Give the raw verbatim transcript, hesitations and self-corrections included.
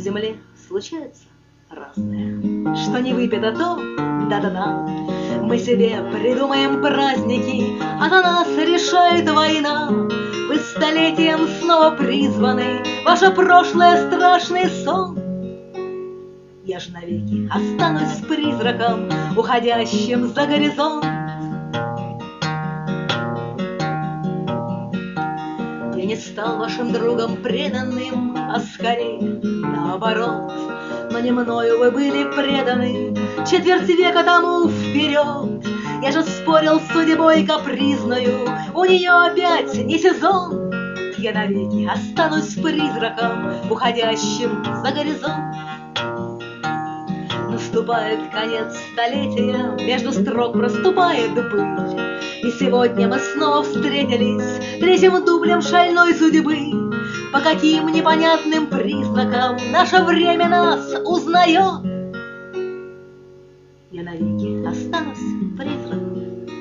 земле случается разное. Что не выпито, то до дна. Мы себе придумаем праздники, а за нас решает война. Вы столетием снова призваны, ваше прошлое страшный сон. Я ж навеки останусь призраком, уходящим за горизонт. Я не стал вашим другом преданным, а скорее наоборот. Но не мною вы были преданы четверть века тому вперед. Я же спорил с судьбой капризною, у нее опять не сезон. Я навеки останусь призраком, уходящим за горизонт. Наступает конец столетия, между строк проступает пыль. И сегодня мы снова встретились третьим дублем шальной судьбы. По каким непонятным признакам наше время нас узнает. Я навеки останусь призраком,